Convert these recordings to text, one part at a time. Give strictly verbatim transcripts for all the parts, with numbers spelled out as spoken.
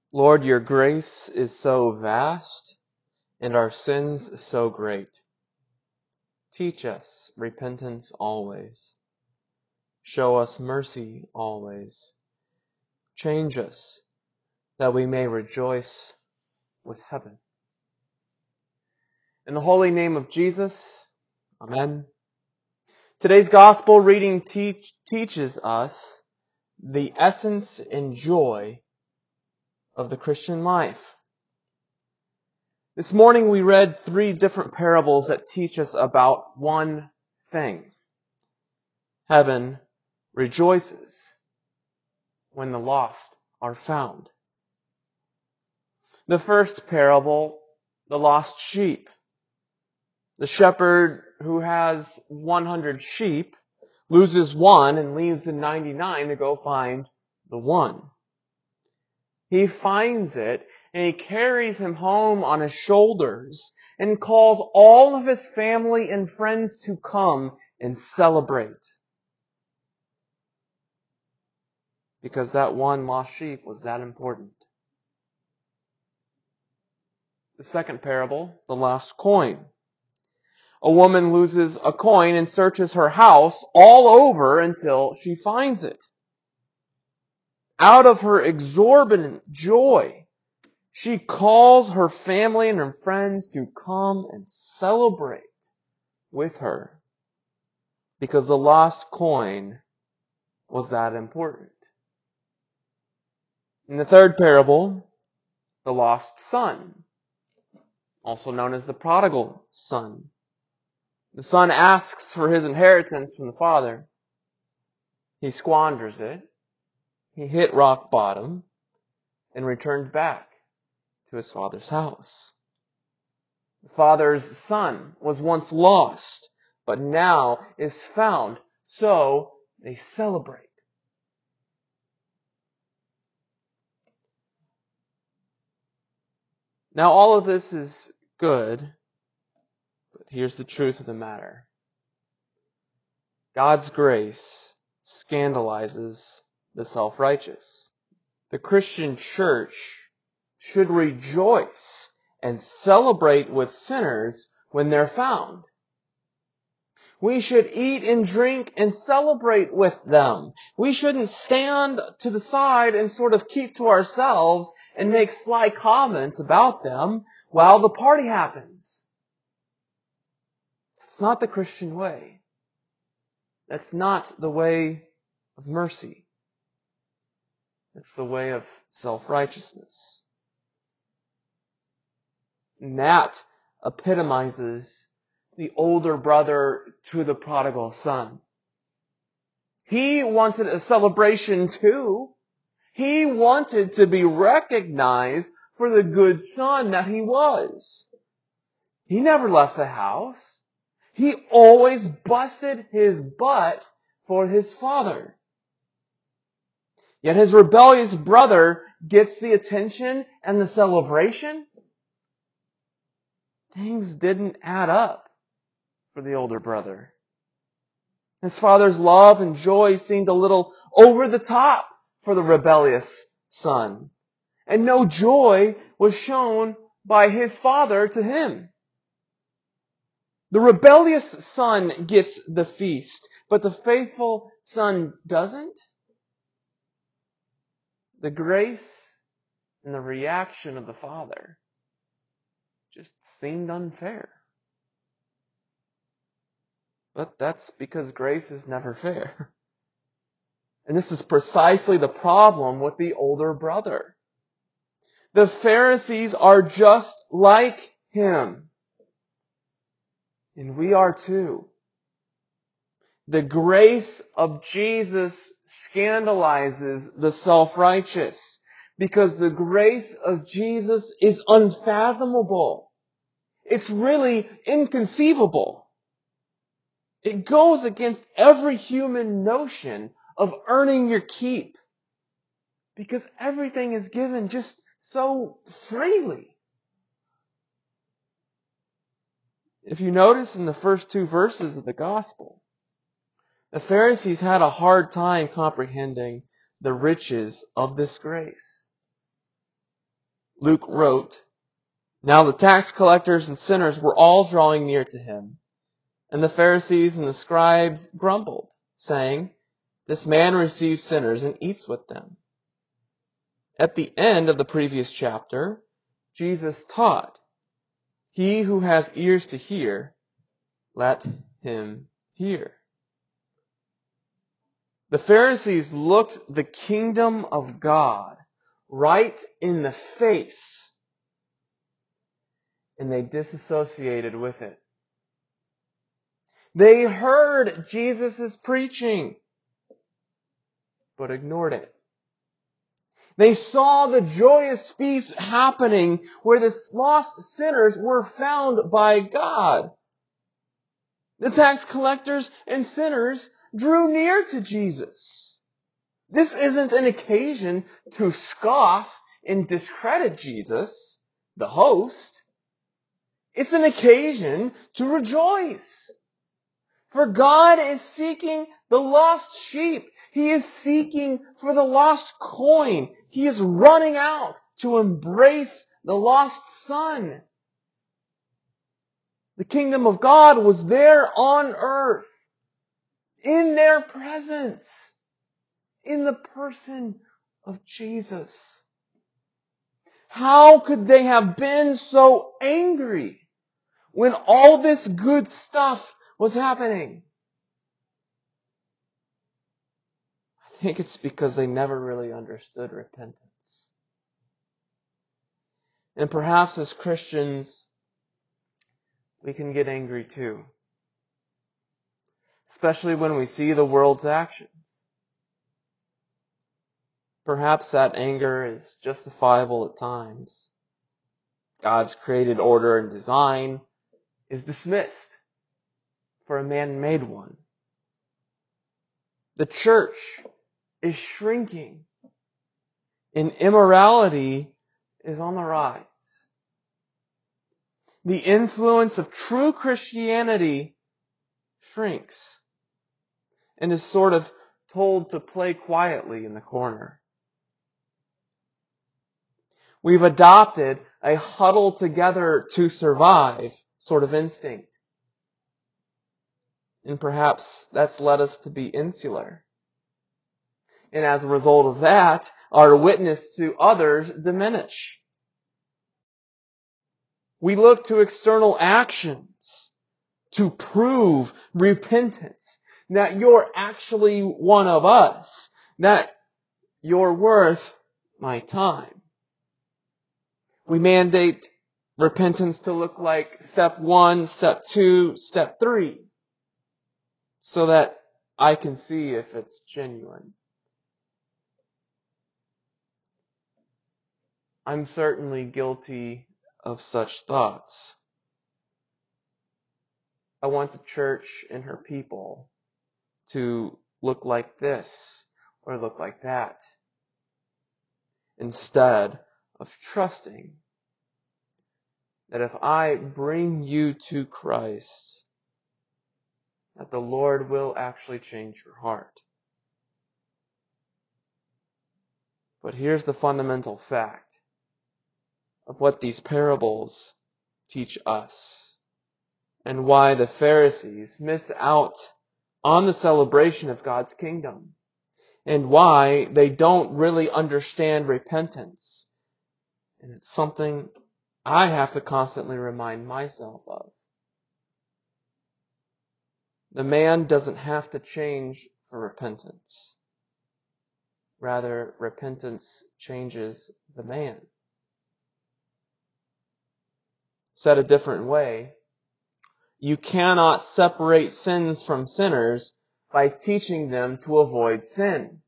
Lord, your grace is so vast and our sins so great. Teach us repentance always. Show us mercy always. Change us that we may rejoice with heaven. In the holy name of Jesus, Amen. Today's gospel reading teach, teaches us the essence and joy of the Christian life. This morning we read three different parables that teach us about one thing. Heaven rejoices when the lost are found. The first parable, the lost sheep. The shepherd who has one hundred sheep loses one and leaves the ninety-nine to go find the one. He finds it and he carries him home on his shoulders and calls all of his family and friends to come and celebrate. Because that one lost sheep was that important. The second parable, the lost coin. A woman loses a coin and searches her house all over until she finds it. Out of her exorbitant joy, she calls her family and her friends to come and celebrate with her because the lost coin was that important. In the third parable, the lost son, also known as the prodigal son. The son asks for his inheritance from the father. He squanders it. He hit rock bottom and returned back to his father's house. The father's son was once lost, but now is found, so they celebrate. Now all of this is good, but here's the truth of the matter. God's grace scandalizes the self-righteous. The Christian church should rejoice and celebrate with sinners when they're found. We should eat and drink and celebrate with them. We shouldn't stand to the side and sort of keep to ourselves and make sly comments about them while the party happens. That's not the Christian way. That's not the way of mercy. It's the way of self-righteousness. And that epitomizes the older brother to the prodigal son. He wanted a celebration too. He wanted to be recognized for the good son that he was. He never left the house. He always busted his butt for his father. Yet his rebellious brother gets the attention and the celebration. Things didn't add up for the older brother. His father's love and joy seemed a little over the top for the rebellious son. And no joy was shown by his father to him. The rebellious son gets the feast, but the faithful son doesn't. The grace and the reaction of the father just seemed unfair. But that's because grace is never fair. And this is precisely the problem with the older brother. The Pharisees are just like him. And we are too. The grace of Jesus scandalizes the self-righteous because the grace of Jesus is unfathomable. It's really inconceivable. It goes against every human notion of earning your keep because everything is given just so freely. If you notice in the first two verses of the gospel, the Pharisees had a hard time comprehending the riches of this grace. Luke wrote, "Now the tax collectors and sinners were all drawing near to him. And the Pharisees and the scribes grumbled, saying, 'This man receives sinners and eats with them.'" At the end of the previous chapter, Jesus taught, "He who has ears to hear, let him hear." The Pharisees looked the kingdom of God right in the face, and they disassociated with it. They heard Jesus' preaching, but ignored it. They saw the joyous feast happening where the lost sinners were found by God. The tax collectors and sinners drew near to Jesus. This isn't an occasion to scoff and discredit Jesus, the host. It's an occasion to rejoice. For God is seeking the lost sheep. He is seeking for the lost coin. He is running out to embrace the lost son. The kingdom of God was there on earth, in their presence, in the person of Jesus. How could they have been so angry when all this good stuff was happening? I think it's because they never really understood repentance. And perhaps as Christians, we can get angry too. Especially when we see the world's actions. Perhaps that anger is justifiable at times. God's created order and design is dismissed for a man-made one. The church is shrinking, and immorality is on the rise. The influence of true Christianity shrinks and is sort of told to play quietly in the corner. We've adopted a huddle together to survive sort of instinct. And perhaps that's led us to be insular. And as a result of that, our witness to others diminish. We look to external actions to prove repentance, that you're actually one of us, that you're worth my time. We mandate repentance to look like step one, step two, step three, so that I can see if it's genuine. I'm certainly guilty of such thoughts. I want the church and her people to look like this or look like that, instead of trusting that if I bring you to Christ, that the Lord will actually change your heart. But here's the fundamental fact of what these parables teach us, and why the Pharisees miss out on the celebration of God's kingdom, and why they don't really understand repentance. And it's something I have to constantly remind myself of. The man doesn't have to change for repentance. Rather, repentance changes the man. Said a different way, you cannot separate sins from sinners by teaching them to avoid sin.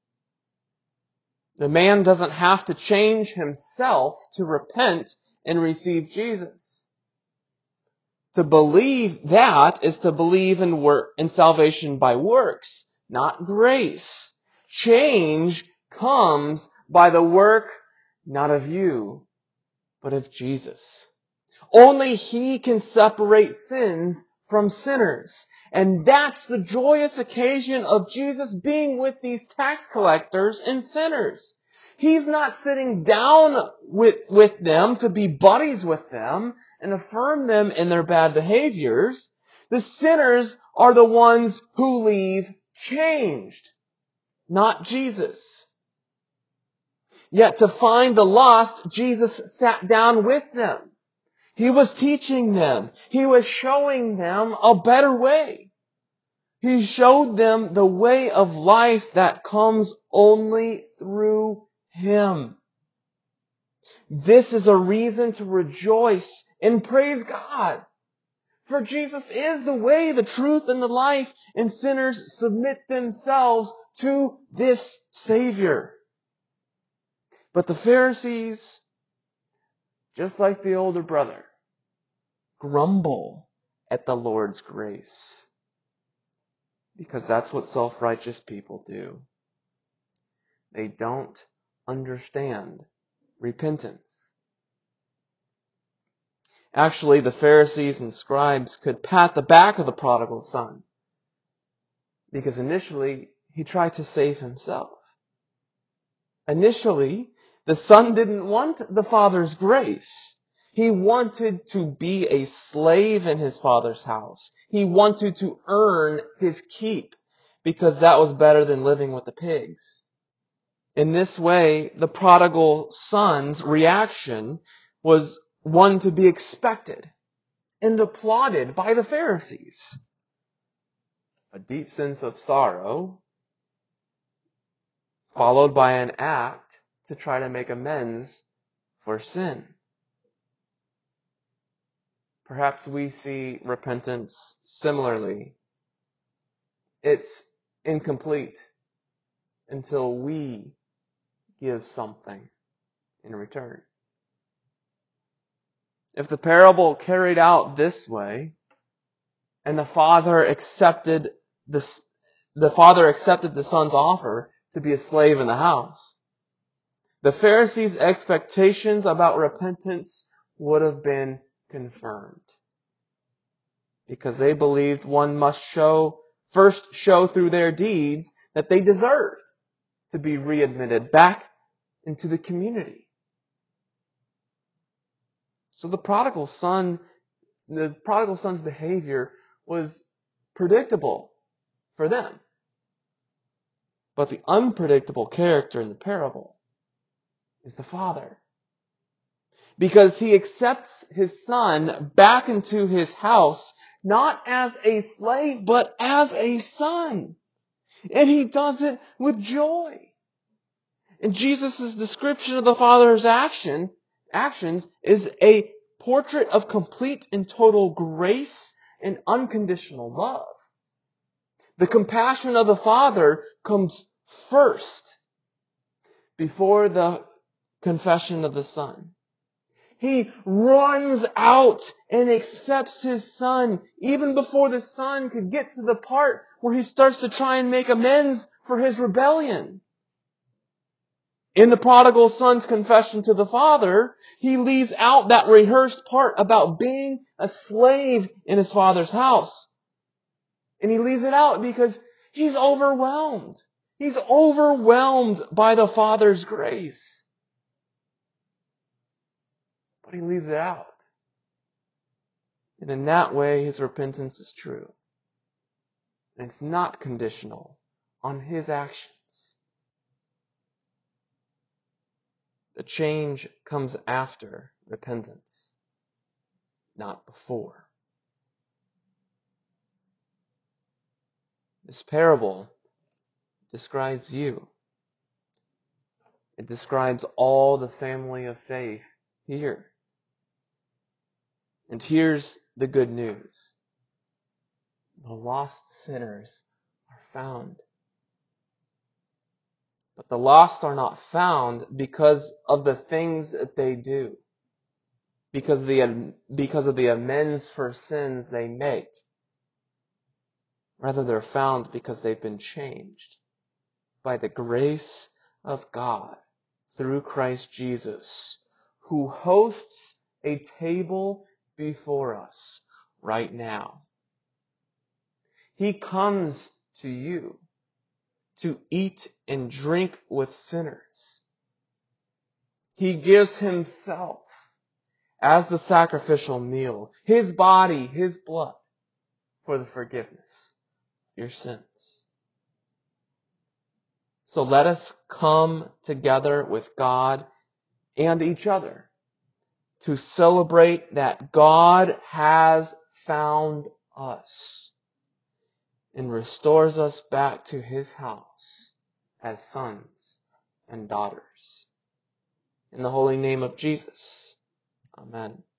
The man doesn't have to change himself to repent and receive Jesus. To believe that is to believe in work in salvation by works, not grace. Change comes by the work not of you, but of Jesus. Only He can separate sins from sinners. And that's the joyous occasion of Jesus being with these tax collectors and sinners. He's not sitting down with, with them to be buddies with them and affirm them in their bad behaviors. The sinners are the ones who leave changed, not Jesus. Yet to find the lost, Jesus sat down with them. He was teaching them. He was showing them a better way. He showed them the way of life that comes only through Him. This is a reason to rejoice and praise God. For Jesus is the way, the truth, and the life, and sinners submit themselves to this Savior. But the Pharisees, just like the older brother, grumble at the Lord's grace. Because that's what self-righteous people do. They don't understand repentance. Actually, the Pharisees and scribes could pat the back of the prodigal son, because initially he tried to save himself. Initially, the son didn't want the father's grace. He wanted to be a slave in his father's house. He wanted to earn his keep, because that was better than living with the pigs. In this way, the prodigal son's reaction was one to be expected and applauded by the Pharisees. A deep sense of sorrow, followed by an act to try to make amends for sin. Perhaps we see repentance similarly. It's incomplete until we give something in return. If the parable carried out this way, and the father accepted the, the father accepted the son's offer to be a slave in the house, the Pharisees' expectations about repentance would have been confirmed. Because they believed one must show, first show through their deeds that they deserved to be readmitted back into the community. So the prodigal son, the prodigal son's behavior was predictable for them. But the unpredictable character in the parable is the father. Because he accepts his son back into his house, not as a slave, but as a son. And he does it with joy. And Jesus' description of the Father's action, actions is a portrait of complete and total grace and unconditional love. The compassion of the Father comes first before the confession of the Son. He runs out and accepts his son even before the son could get to the part where he starts to try and make amends for his rebellion. In the prodigal son's confession to the father, he leaves out that rehearsed part about being a slave in his father's house. And he leaves it out because he's overwhelmed. He's overwhelmed by the Father's grace. But he leaves it out. And in that way, his repentance is true. And it's not conditional on his actions. The change comes after repentance, not before. This parable describes you. It describes all the family of faith here. And here's the good news. The lost sinners are found. But the lost are not found because of the things that they do. Because of the, because of the amends for sins they make. Rather, they're found because they've been changed by the grace of God through Christ Jesus, who hosts a table before us right now. He comes to you to eat and drink with sinners. He gives himself as the sacrificial meal, his body, his blood, for the forgiveness of your sins. So let us come together with God and each other to celebrate that God has found us and restores us back to his house as sons and daughters. In the holy name of Jesus, amen.